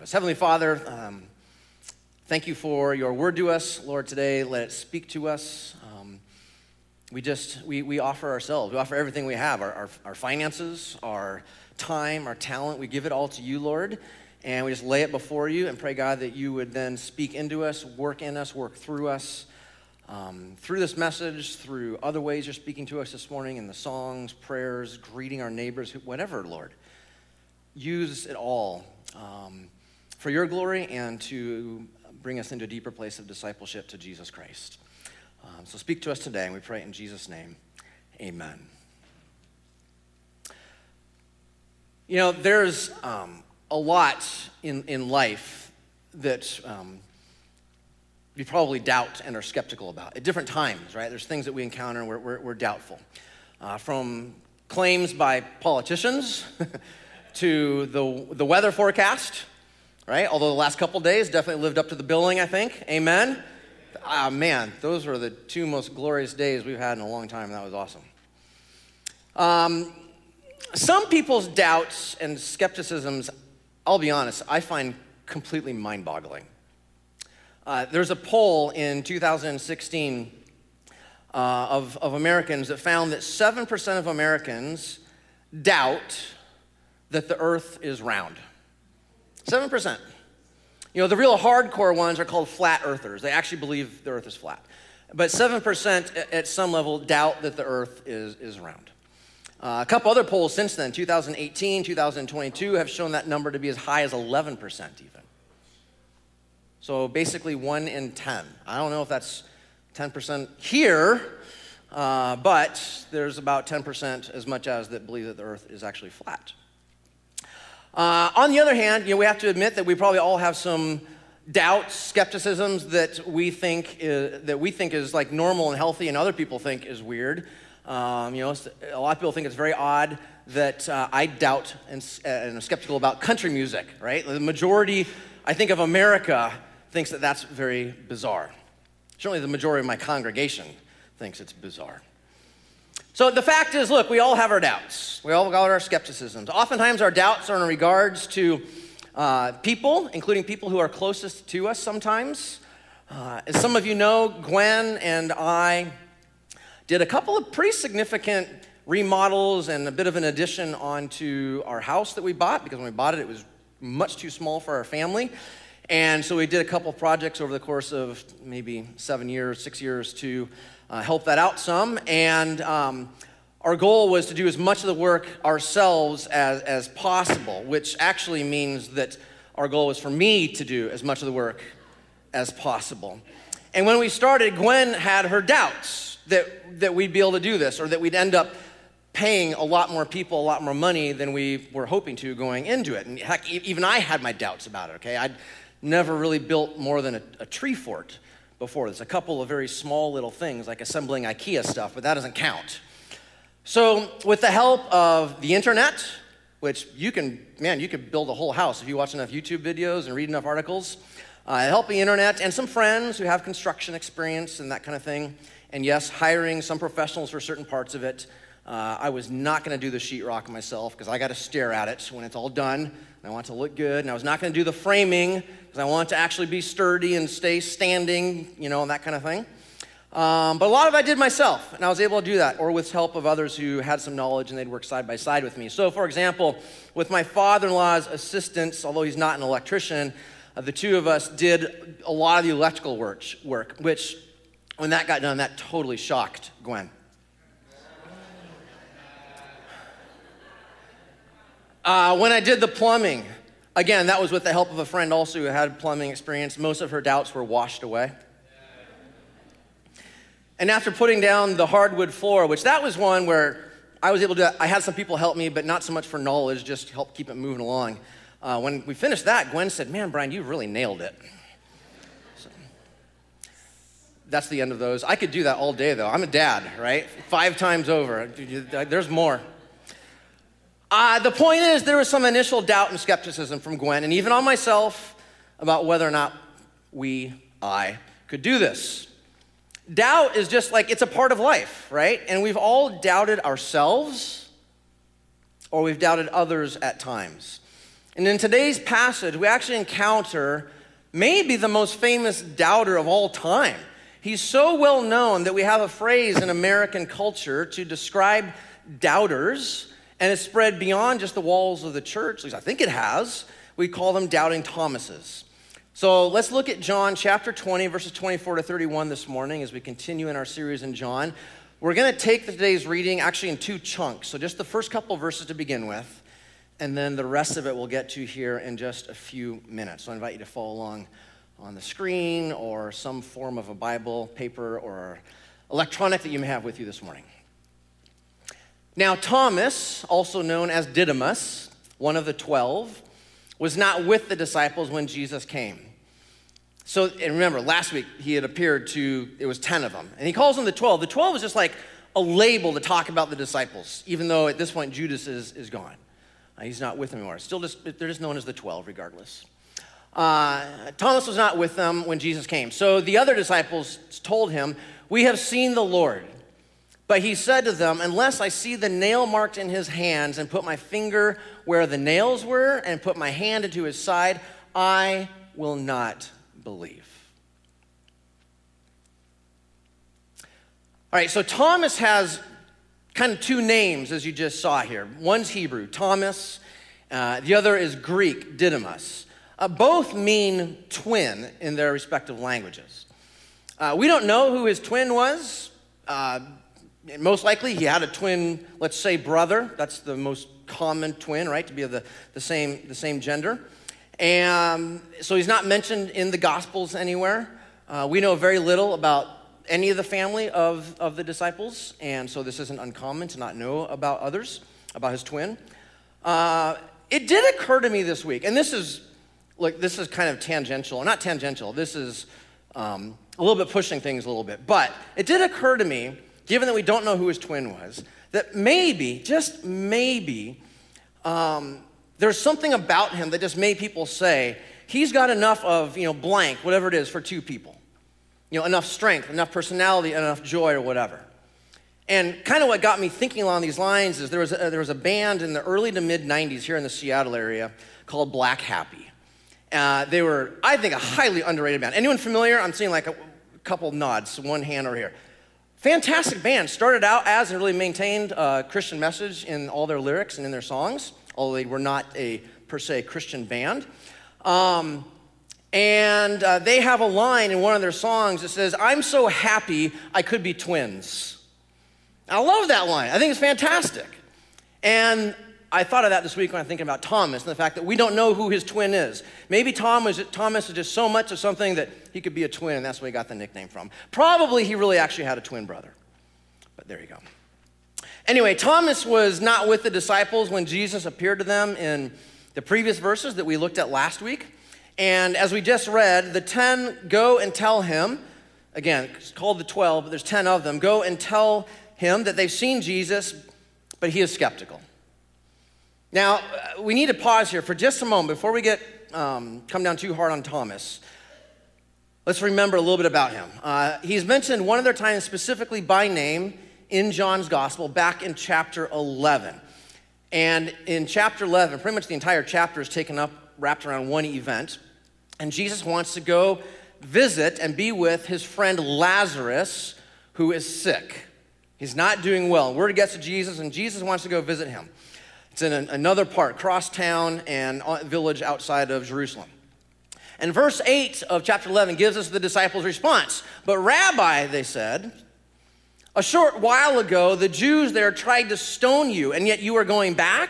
us. Heavenly Father, thank you for your word to us, Lord, today. Let it speak to us. We offer ourselves. We offer everything we have, our finances, our time, our talent. We give it all to you, Lord, and we just lay it before you and pray, God, that you would then speak into us, work in us, work through us, through this message, through other ways you're speaking to us this morning in the songs, prayers, greeting our neighbors, whatever, Lord. Use it all for your glory and to bring us into a deeper place of discipleship to Jesus Christ. So speak to us today, and we pray in Jesus' name, amen. You know, there's a lot in life that we probably doubt and are skeptical about at different times, right? There's things that we encounter and we're doubtful. From claims by politicians to the weather forecast, right? Although the last couple days definitely lived up to the billing, I think. Amen? Man, those were the two most glorious days we've had in a long time. That was awesome. Some people's doubts and skepticisms, I'll be honest, I find completely mind-boggling. There's a poll in 2016 of Americans that found that 7% of Americans doubt that the earth is round. 7%. You know, the real hardcore ones are called flat earthers. They actually believe the earth is flat. But 7% at some level doubt that the earth is round. A couple other polls since then, 2018, 2022, have shown that number to be as high as 11% even. So basically 1 in 10. I don't know if that's 10% here, but there's about 10% as much as that believe that the earth is actually flat. On the other hand, you know, we have to admit that we probably all have some doubts, skepticisms that we think is like normal and healthy, and other people think is weird. You know, a lot of people think it's very odd that I doubt and am skeptical about country music, right? The majority, I think, of America thinks that that's very bizarre. Certainly the majority of my congregation thinks it's bizarre. So the fact is, look, we all have our doubts. We all got our skepticisms. Oftentimes our doubts are in regards to people, including people who are closest to us sometimes. As some of you know, Gwen and I did a couple of pretty significant remodels and a bit of an addition onto our house that we bought, because when we bought it, it was much too small for our family. And so we did a couple of projects over the course of maybe 6 years to help that out some. And our goal was to do as much of the work ourselves as possible, which actually means that our goal was for me to do as much of the work as possible. And when we started, Gwen had her doubts that we'd be able to do this, or that we'd end up paying a lot more people a lot more money than we were hoping to going into it. And heck, even I had my doubts about it, okay? I'd never really built more than a tree fort before this. A couple of very small little things like assembling IKEA stuff, but that doesn't count. So with the help of the internet, which you could build a whole house if you watch enough YouTube videos and read enough articles, help the internet and some friends who have construction experience and that kind of thing, and yes, hiring some professionals for certain parts of it. I was not going to do the sheetrock myself because I got to stare at it when it's all done, and I want it to look good. And I was not going to do the framing because I want it to actually be sturdy and stay standing, you know, and that kind of thing. But a lot of it I did myself, and I was able to do that, or with help of others who had some knowledge and they'd work side by side with me. So, for example, with my father-in-law's assistance, although he's not an electrician, the two of us did a lot of the electrical work, which, when that got done, that totally shocked Gwen. When I did the plumbing, again, that was with the help of a friend also who had plumbing experience. Most of her doubts were washed away. And after putting down the hardwood floor, which that was one where I was able to do that, I had some people help me, but not so much for knowledge, just help keep it moving along. When we finished that, Gwen said, "Man, Brian, you really nailed it." So, that's the end of those. I could do that all day, though. I'm a dad, right? 5 times over. There's more. The point is, there was some initial doubt and skepticism from Gwen, and even on myself, about whether or not I could do this. Doubt is just like, it's a part of life, right? And we've all doubted ourselves, or we've doubted others at times. And in today's passage, we actually encounter maybe the most famous doubter of all time. He's so well known that we have a phrase in American culture to describe doubters, and it's spread beyond just the walls of the church. At least I think it has. We call them doubting Thomases. So let's look at John chapter 20, verses 24 to 31 this morning as we continue in our series in John. We're going to take today's reading actually in two chunks. So just the first couple verses to begin with, and then the rest of it we'll get to here in just a few minutes. So I invite you to follow along on the screen or some form of a Bible, paper, or electronic that you may have with you this morning. Now Thomas, also known as Didymus, one of the 12, was not with the disciples when Jesus came. So, and remember, last week he had appeared to, it was 10 of them. And he calls them the 12. The 12 is just like a label to talk about the disciples, even though at this point Judas is gone. He's not with them anymore. Still just, they're just known as the 12 regardless. Thomas was not with them when Jesus came. So the other disciples told him, "We have seen the Lord." But he said to them, "Unless I see the nail marks in his hands and put my finger where the nails were and put my hand into his side, I will not believe." All right, so Thomas has kind of two names, as you just saw here. One's Hebrew, Thomas. The other is Greek, Didymus. Both mean twin in their respective languages. We don't know who his twin was. Most likely he had a twin, let's say brother. That's the most common twin, right, to be of the same gender. And so he's not mentioned in the Gospels anywhere. We know very little about any of the family of the disciples, and so this isn't uncommon to not know about others, about his twin. It did occur to me this week, and this is kind of tangential, or not tangential, this is a little bit pushing things a little bit, but it did occur to me, given that we don't know who his twin was, that maybe, just maybe, there's something about him that just made people say, he's got enough of, blank, whatever it is, for two people. Enough strength, enough personality, enough joy, or whatever. And kind of what got me thinking along these lines is there was a band in the early to mid-'90s here in the Seattle area called Black Happy. They were, I think, a highly underrated band. Anyone familiar? I'm seeing like a couple nods, one hand over here. Fantastic band. Started out as and really maintained a Christian message in all their lyrics and in their songs, although they were not a, per se, Christian band. And they have a line in one of their songs that says, "I'm so happy I could be twins." I love that line. I think it's fantastic. And I thought of that this week when I'm thinking about Thomas and the fact that we don't know who his twin is. Maybe Thomas is just so much of something that he could be a twin, and that's where he got the nickname from. Probably he really actually had a twin brother. But there you go. Anyway, Thomas was not with the disciples when Jesus appeared to them in the previous verses that we looked at last week. And as we just read, the 10 go and tell him, again, it's called the 12, but there's 10 of them, go and tell him that they've seen Jesus, but he is skeptical. Now, we need to pause here for just a moment before we come down too hard on Thomas. Let's remember a little bit about him. He's mentioned one other time specifically by name in John's gospel back in chapter 11. And in chapter 11, pretty much the entire chapter is wrapped around one event. And Jesus wants to go visit and be with his friend Lazarus, who is sick. He's not doing well. Word gets to Jesus, and Jesus wants to go visit him. It's in another part, cross town and village outside of Jerusalem. And verse 8 of chapter 11 gives us the disciples' response. "But Rabbi," they said, "a short while ago the Jews there tried to stone you, and yet you are going back?"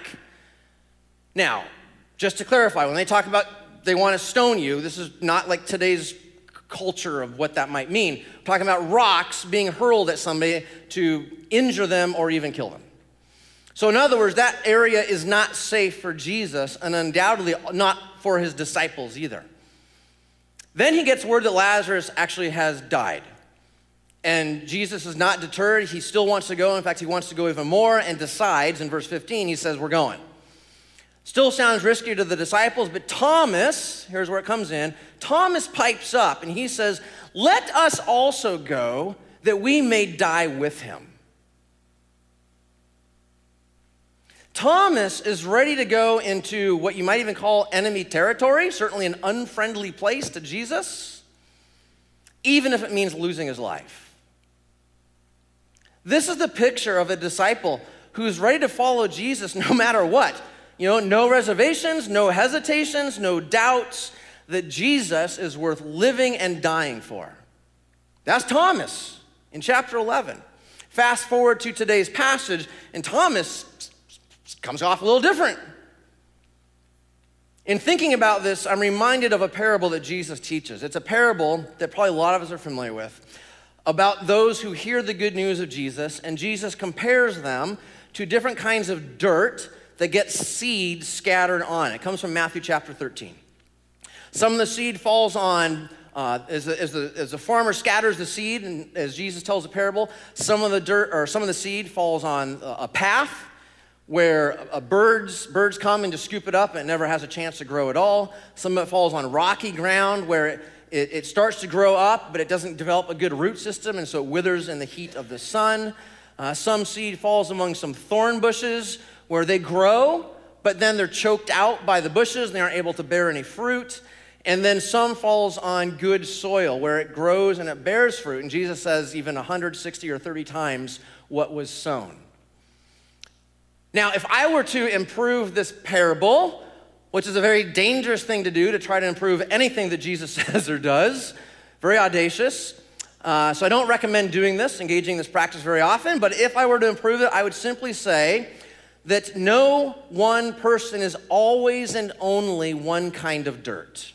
Now, just to clarify, when they talk about they want to stone you, this is not like today's culture of what that might mean. We're talking about rocks being hurled at somebody to injure them or even kill them. So in other words, that area is not safe for Jesus and undoubtedly not for his disciples either. Then he gets word that Lazarus actually has died. And Jesus is not deterred. He still wants to go. In fact, he wants to go even more and decides in verse 15, he says, "We're going." Still sounds risky to the disciples, but Thomas, here's where it comes in, Thomas pipes up and he says, "Let us also go that we may die with him." Thomas is ready to go into what you might even call enemy territory, certainly an unfriendly place to Jesus, even if it means losing his life. This is the picture of a disciple who's ready to follow Jesus no matter what. No reservations, no hesitations, no doubts that Jesus is worth living and dying for. That's Thomas in chapter 11. Fast forward to today's passage, and Thomas comes off a little different. In thinking about this, I'm reminded of a parable that Jesus teaches. It's a parable that probably a lot of us are familiar with about those who hear the good news of Jesus, and Jesus compares them to different kinds of dirt that get seed scattered on. It comes from Matthew chapter 13. Some of the seed falls on, as the farmer scatters the seed, and as Jesus tells the parable, some of the seed falls on a path where birds come in to scoop it up and it never has a chance to grow at all. Some of it falls on rocky ground where it starts to grow up, but it doesn't develop a good root system, and so it withers in the heat of the sun. Some seed falls among some thorn bushes where they grow, but then they're choked out by the bushes and they aren't able to bear any fruit. And then some falls on good soil where it grows and it bears fruit. And Jesus says even 160 or 30 times what was sown. Now, if I were to improve this parable, which is a very dangerous thing to do, to try to improve anything that Jesus says or does, very audacious. So I don't recommend doing this, engaging in this practice very often. But if I were to improve it, I would simply say that no one person is always and only one kind of dirt.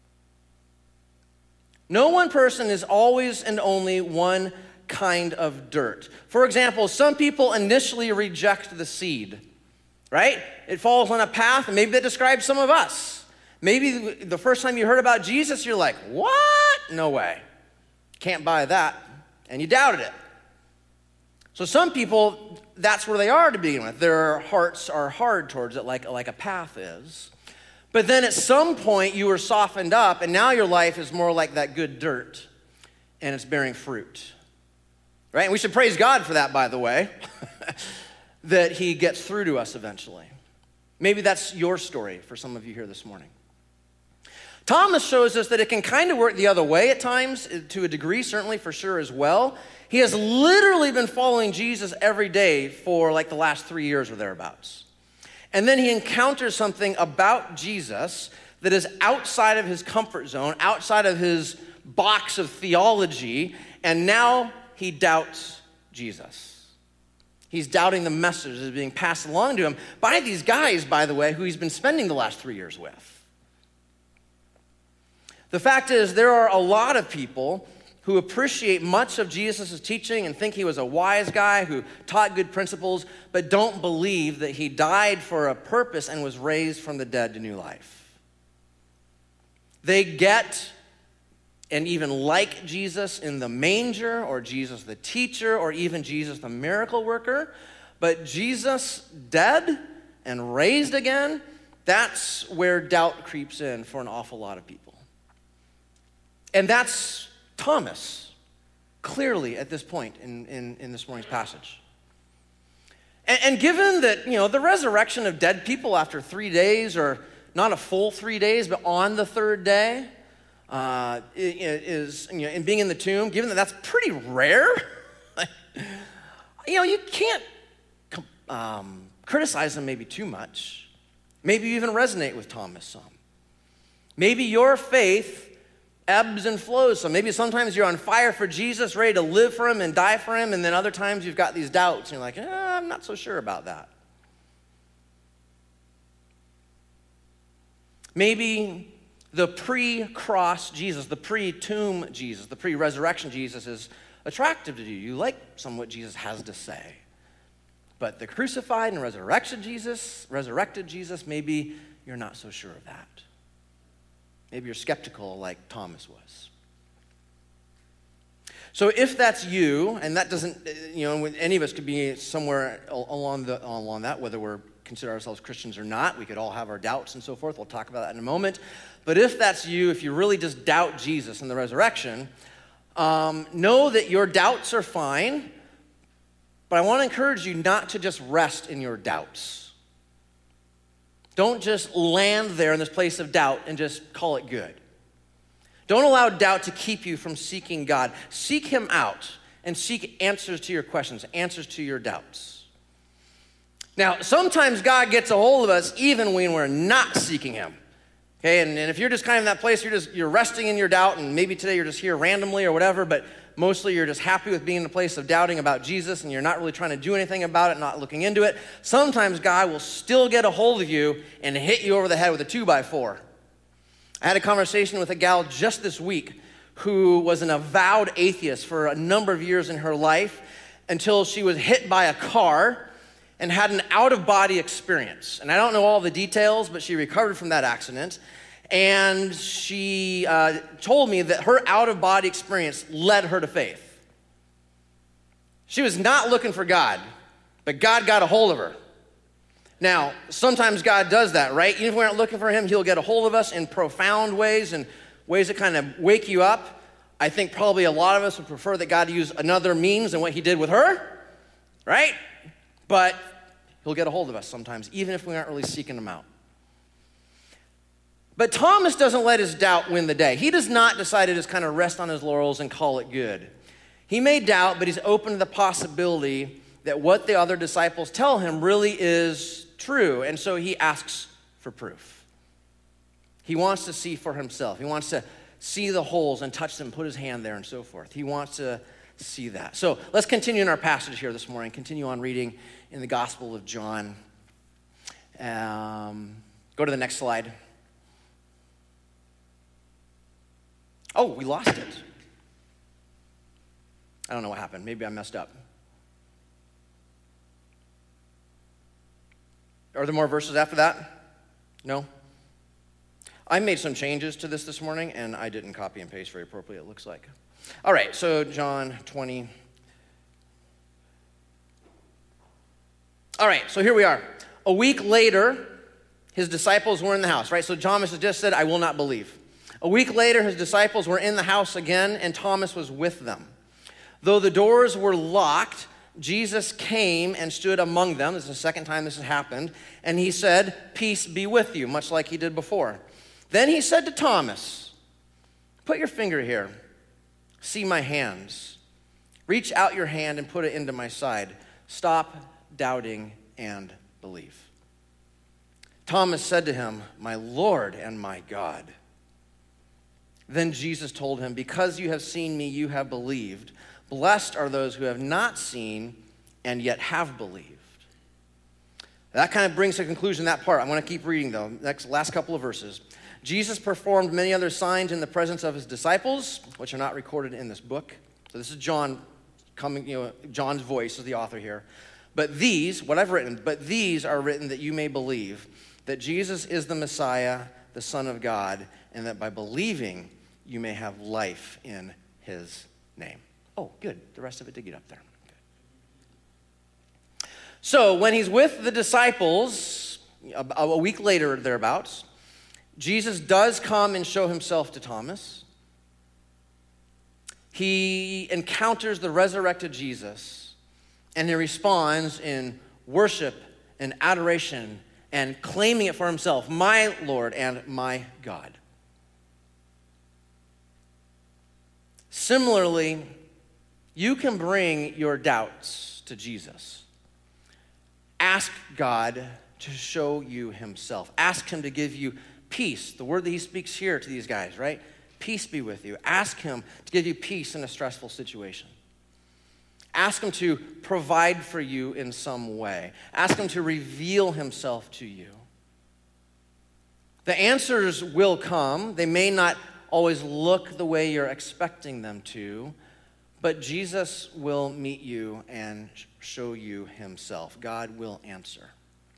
No one person is always and only one kind of dirt. For example, some people initially reject the seed, right? It falls on a path, and maybe that describes some of us. Maybe the first time you heard about Jesus, you're like, what? No way. Can't buy that. And you doubted it. So some people, that's where they are to begin with. Their hearts are hard towards it, like a path is. But then at some point, you were softened up, and now your life is more like that good dirt, and it's bearing fruit. Right? And we should praise God for that, by the way, that he gets through to us eventually. Maybe that's your story for some of you here this morning. Thomas shows us that it can kind of work the other way at times, to a degree, certainly for sure as well. He has literally been following Jesus every day for like the last 3 years or thereabouts. And then he encounters something about Jesus that is outside of his comfort zone, outside of his box of theology, and now he doubts Jesus. He's doubting the message that is being passed along to him by these guys, by the way, who he's been spending the last 3 years with. The fact is, there are a lot of people who appreciate much of Jesus' teaching and think he was a wise guy who taught good principles, but don't believe that he died for a purpose and was raised from the dead to new life. They get and even like Jesus in the manger, or Jesus the teacher, or even Jesus the miracle worker, but Jesus dead and raised again, that's where doubt creeps in for an awful lot of people. And that's Thomas, clearly at this point in this morning's passage. And given that, the resurrection of dead people after 3 days, or not a full 3 days, but on the third day, is, and being in the tomb, given that that's pretty rare, you can't criticize them maybe too much. Maybe you even resonate with Thomas some. Maybe your faith ebbs and flows. So maybe sometimes you're on fire for Jesus, ready to live for him and die for him, and then other times you've got these doubts, and you're like, I'm not so sure about that. Maybe the pre-cross Jesus, the pre-tomb Jesus, the pre-resurrection Jesus is attractive to you. You like some of what Jesus has to say. But the crucified and resurrected Jesus, maybe you're not so sure of that. Maybe you're skeptical like Thomas was. So if that's you, and that doesn't, any of us could be somewhere along that, whether we're consider ourselves Christians or not, we could all have our doubts and so forth. We'll talk about that in a moment. But if that's you, if you really just doubt Jesus and the resurrection, know that your doubts are fine, but I want to encourage you not to just rest in your doubts. Don't just land there in this place of doubt and just call it good. Don't allow doubt to keep you from seeking God. Seek him out and seek answers to your questions, answers to your doubts. Now, sometimes God gets a hold of us even when we're not seeking him. Okay, and if you're just kind of in that place, you're resting in your doubt, and maybe today you're just here randomly or whatever, but mostly you're just happy with being in a place of doubting about Jesus, and you're not really trying to do anything about it, not looking into it. Sometimes God will still get a hold of you and hit you over the head with a 2x4. I had a conversation with a gal just this week who was an avowed atheist for a number of years in her life until she was hit by a car and had an out-of-body experience. And I don't know all the details, but she recovered from that accident. And she told me that her out-of-body experience led her to faith. She was not looking for God, but God got a hold of her. Now, sometimes God does that, right? Even if we're not looking for him, he'll get a hold of us in profound ways and ways that kind of wake you up. I think probably a lot of us would prefer that God use another means than what he did with her, right? But he'll get a hold of us sometimes, even if we aren't really seeking him out. But Thomas doesn't let his doubt win the day. He does not decide to just kind of rest on his laurels and call it good. He may doubt, but he's open to the possibility that what the other disciples tell him really is true. And so he asks for proof. He wants to see for himself. He wants to see the holes and touch them, put his hand there and so forth. He wants to see that. So let's continue in our passage here this morning. Continue on reading in the Gospel of John. Go to the next slide. Oh, we lost it. I don't know what happened. Maybe I messed up. Are there more verses after that? No? I made some changes to this morning, and I didn't copy and paste very appropriately, it looks like. All right, so John 20. All right, so here we are. A week later, his disciples were in the house, right? So Thomas has just said, I will not believe. A week later, his disciples were in the house again, and Thomas was with them. Though the doors were locked, Jesus came and stood among them. This is the second time this has happened. And he said, peace be with you, much like he did before. Then he said to Thomas, put your finger here. See my hands. Reach out your hand and put it into my side. Stop doubting and believe. Thomas said to him, my Lord and my God. Then Jesus told him, because you have seen me, you have believed. Blessed are those who have not seen and yet have believed. That kind of brings to conclusion that part. I'm going to keep reading, though. Last couple of verses. Jesus performed many other signs in the presence of his disciples, which are not recorded in this book. So this is John coming, John's voice is the author here. But these, what I've written, but these are written that you may believe that Jesus is the Messiah, the Son of God, and that by believing you may have life in his name. Oh, good. The rest of it did get up there. Good. So when he's with the disciples, a week later thereabouts, Jesus does come and show himself to Thomas. He encounters the resurrected Jesus, and he responds in worship and adoration and claiming it for himself, my Lord and my God. Similarly, you can bring your doubts to Jesus. Ask God to show you himself. Ask him to give you peace. The word that he speaks here to these guys, right? Peace be with you. Ask him to give you peace in a stressful situation. Ask him to provide for you in some way. Ask him to reveal himself to you. The answers will come. They may not always look the way you're expecting them to, but Jesus will meet you and show you himself. God will answer.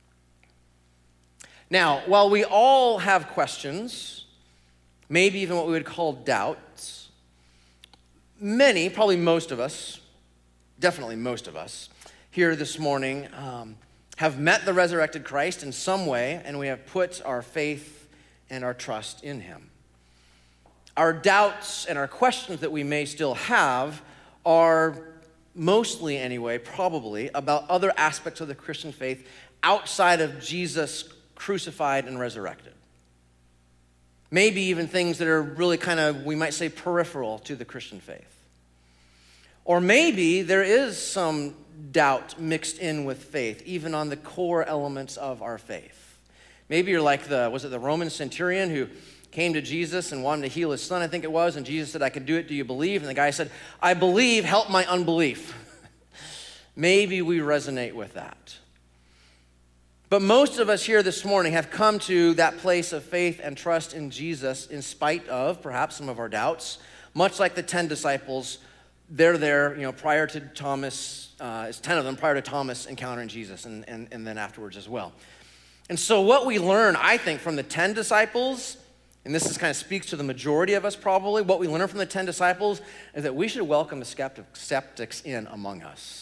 Now, while we all have questions, maybe even what we would call doubts, many, probably most of us, definitely most of us, here this morning have met the resurrected Christ in some way, and we have put our faith and our trust in him. Our doubts and our questions that we may still have are mostly, anyway, probably about other aspects of the Christian faith outside of Jesus crucified and resurrected. Maybe even things that are really kind of, we might say, peripheral to the Christian faith. Or maybe there is some doubt mixed in with faith, even on the core elements of our faith. Maybe you're like the Roman centurion who came to Jesus and wanted to heal his son, I think it was, and Jesus said, I can do it, do you believe? And the guy said, I believe, help my unbelief. Maybe we resonate with that. But most of us here this morning have come to that place of faith and trust in Jesus in spite of perhaps some of our doubts, much like the 10 disciples. They're there, prior to Thomas, it's 10 of them prior to Thomas encountering Jesus and then afterwards as well. And so what we learn, I think, from the 10 disciples, and this is kind of speaks to the majority of us probably, what we learn from the 10 disciples is that we should welcome the skeptics in among us.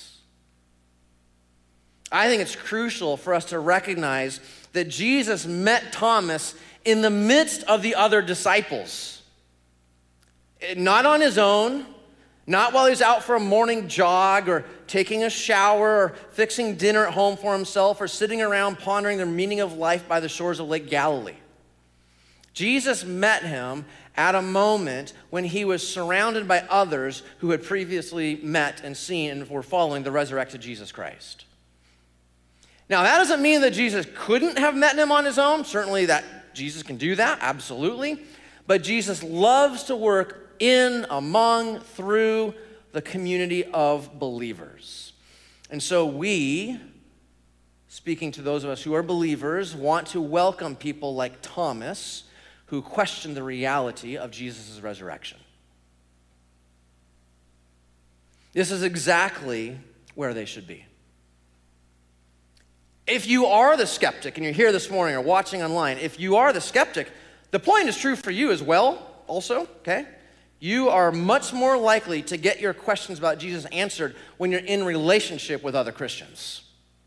I think it's crucial for us to recognize that Jesus met Thomas in the midst of the other disciples. Not on his own, not while he's out for a morning jog or taking a shower or fixing dinner at home for himself or sitting around pondering the meaning of life by the shores of Lake Galilee. Jesus met him at a moment when he was surrounded by others who had previously met and seen and were following the resurrected Jesus Christ. Now, that doesn't mean that Jesus couldn't have met him on his own. Certainly that Jesus can do that, absolutely. But Jesus loves to work in, among, through the community of believers. And so we, speaking to those of us who are believers, want to welcome people like Thomas who question the reality of Jesus' resurrection. This is exactly where they should be. If you are the skeptic, and you're here this morning or watching online, if you are the skeptic, the point is true for you as well, also, okay? You are much more likely to get your questions about Jesus answered when you're in relationship with other Christians.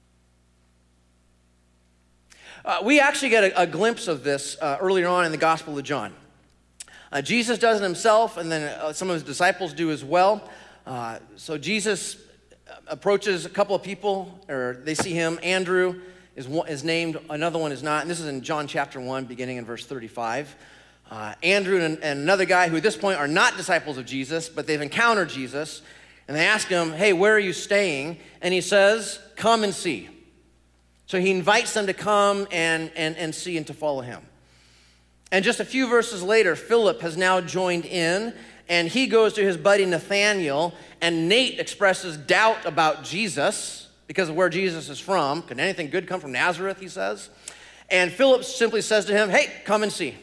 We actually get a glimpse of this earlier on in the Gospel of John. Jesus does it himself, and then some of his disciples do as well. So Jesus approaches a couple of people, or they see him. Andrew is named, another one is not. And this is in John chapter 1, beginning in verse 35. Andrew and another guy who at this point are not disciples of Jesus, but they've encountered Jesus. And they ask him, hey, where are you staying? And he says, come and see. So he invites them to come and see and to follow him. And just a few verses later, Philip has now joined in, and he goes to his buddy Nathanael, and Nate expresses doubt about Jesus because of where Jesus is from. Can anything good come from Nazareth, he says. And Philip simply says to him, hey, come and see.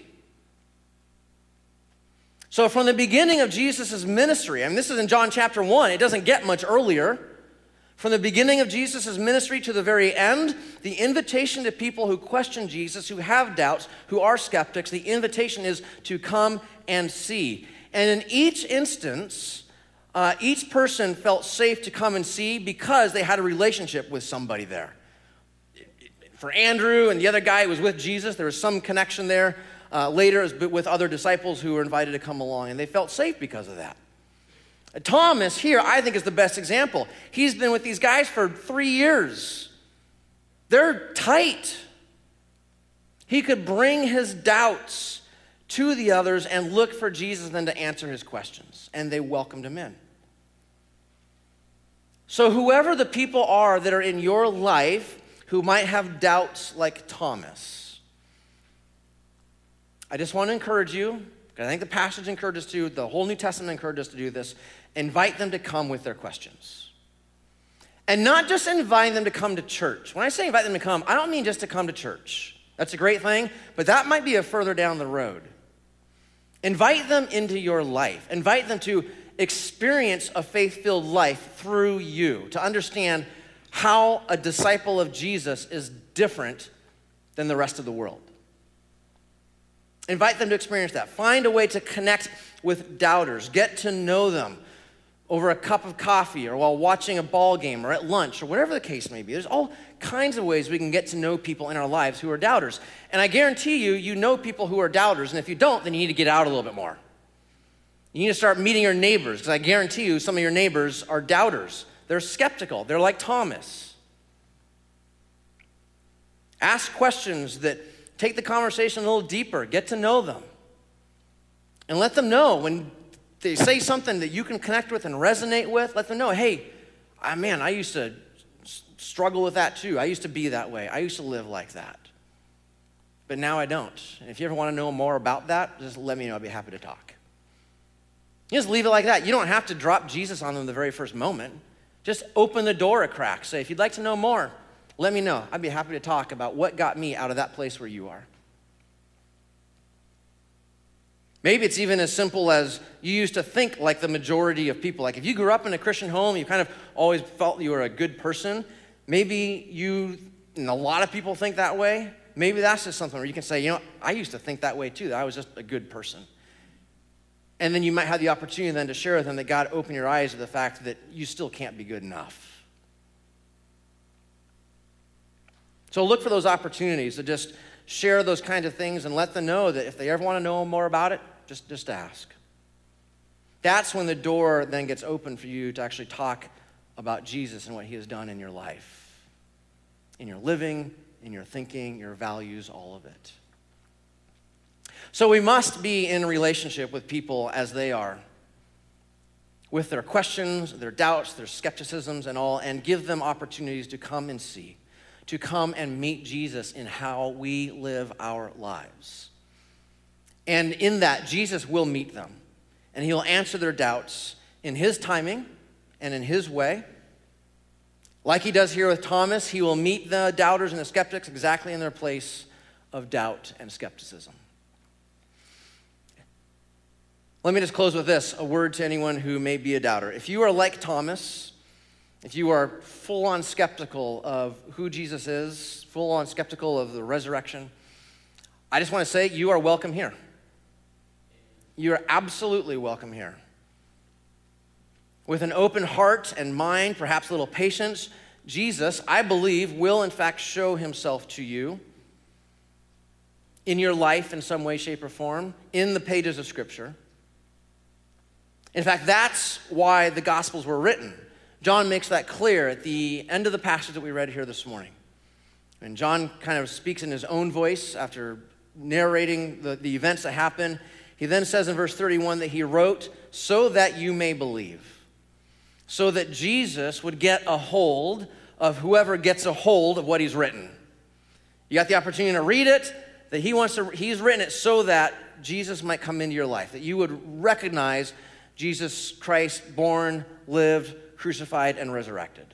So from the beginning of Jesus' ministry, and this is in John chapter 1, it doesn't get much earlier. From the beginning of Jesus' ministry to the very end, the invitation to people who question Jesus, who have doubts, who are skeptics, the invitation is to come and see. And in each instance, each person felt safe to come and see because they had a relationship with somebody there. For Andrew and the other guy who was with Jesus, there was some connection there. Later, it was with other disciples who were invited to come along, and they felt safe because of that. Thomas here, I think, is the best example. He's been with these guys for 3 years. They're tight. He could bring his doubts to the others and look for Jesus then to answer his questions, and they welcomed him in. So whoever the people are that are in your life who might have doubts like Thomas, I just want to encourage you, because I think the passage encourages us to, the whole New Testament encourages us to do this, invite them to come with their questions. And not just invite them to come to church. When I say invite them to come, I don't mean just to come to church. That's a great thing, but that might be a further down the road. Invite them into your life. Invite them to experience a faith-filled life through you, to understand how a disciple of Jesus is different than the rest of the world. Invite them to experience that. Find a way to connect with doubters. Get to know them over a cup of coffee or while watching a ball game or at lunch or whatever the case may be. There's all kinds of ways we can get to know people in our lives who are doubters. And I guarantee you, you know people who are doubters. And if you don't, then you need to get out a little bit more. You need to start meeting your neighbors, because I guarantee you some of your neighbors are doubters. They're skeptical. They're like Thomas. Ask questions that take the conversation a little deeper. Get to know them. And let them know when they say something that you can connect with and resonate with, let them know, hey, I used to struggle with that too. I used to be that way. I used to live like that. But now I don't. And if you ever want to know more about that, just let me know. I'd be happy to talk. You just leave it like that. You don't have to drop Jesus on them the very first moment. Just open the door a crack. Say, if you'd like to know more, let me know. I'd be happy to talk about what got me out of that place where you are. Maybe it's even as simple as you used to think like the majority of people. Like if you grew up in a Christian home, you kind of always felt you were a good person. Maybe and a lot of people think that way. Maybe that's just something where you can say, I used to think that way too, that I was just a good person. And then you might have the opportunity then to share with them that God opened your eyes to the fact that you still can't be good enough. So look for those opportunities to just share those kinds of things and let them know that if they ever want to know more about it, just ask. That's when the door then gets open for you to actually talk about Jesus and what he has done in your life, in your living, in your thinking, your values, all of it. So we must be in relationship with people as they are, with their questions, their doubts, their skepticisms and all, and give them opportunities to come and see, to come and meet Jesus in how we live our lives. And in that, Jesus will meet them, and he'll answer their doubts in his timing and in his way. Like he does here with Thomas, he will meet the doubters and the skeptics exactly in their place of doubt and skepticism. Let me just close with this, a word to anyone who may be a doubter. If you are like Thomas, if you are full-on skeptical of who Jesus is, full-on skeptical of the resurrection, I just want to say you are welcome here. You are absolutely welcome here. With an open heart and mind, perhaps a little patience, Jesus, I believe, will in fact show himself to you in your life in some way, shape, or form, in the pages of Scripture. In fact, that's why the Gospels were written. John makes that clear at the end of the passage that we read here this morning. And John kind of speaks in his own voice after narrating the events that happen. He then says in verse 31 that he wrote, so that you may believe. So that Jesus would get a hold of whoever gets a hold of what he's written. You got the opportunity to read it, that he's written it so that Jesus might come into your life, that you would recognize Jesus Christ born, lived, crucified, and resurrected.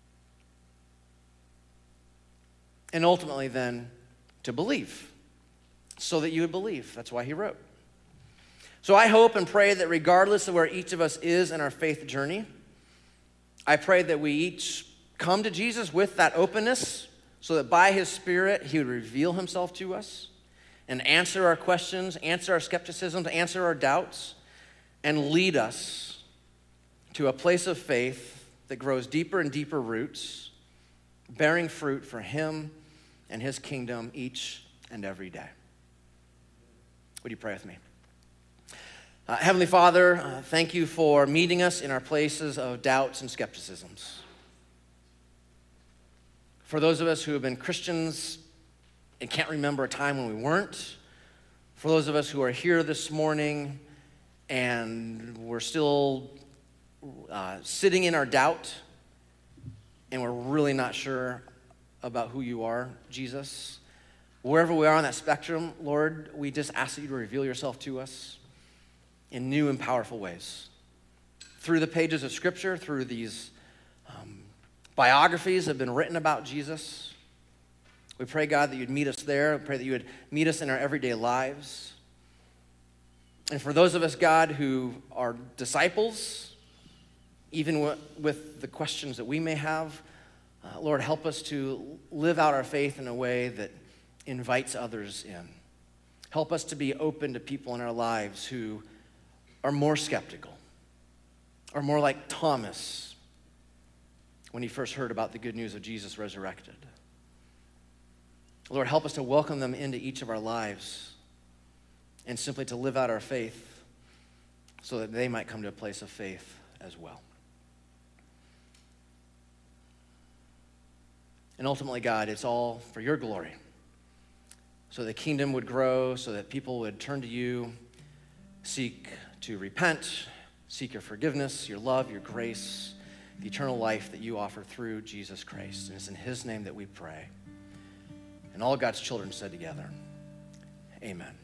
And ultimately then to believe, so that you would believe. That's why he wrote. So I hope and pray that regardless of where each of us is in our faith journey, I pray that we each come to Jesus with that openness so that by his Spirit, he would reveal himself to us and answer our questions, answer our skepticisms, answer our doubts, and lead us to a place of faith that grows deeper and deeper roots, bearing fruit for him and his kingdom each and every day. Would you pray with me? Heavenly Father, thank you for meeting us in our places of doubts and skepticisms. For those of us who have been Christians and can't remember a time when we weren't, for those of us who are here this morning and we're still sitting in our doubt and we're really not sure about who you are, Jesus, wherever we are on that spectrum, Lord, we just ask that you to reveal yourself to us in new and powerful ways. Through the pages of Scripture, through these biographies that have been written about Jesus, we pray, God, that you'd meet us there. We pray that you would meet us in our everyday lives. And for those of us, God, who are disciples, even with the questions that we may have, Lord, help us to live out our faith in a way that invites others in. Help us to be open to people in our lives who are more skeptical, or more like Thomas when he first heard about the good news of Jesus resurrected. Lord, help us to welcome them into each of our lives and simply to live out our faith so that they might come to a place of faith as well. And ultimately, God, it's all for your glory. So the kingdom would grow, so that people would turn to you, seek to repent, seek your forgiveness, your love, your grace, the eternal life that you offer through Jesus Christ. And it's in his name that we pray. And all God's children said together, amen.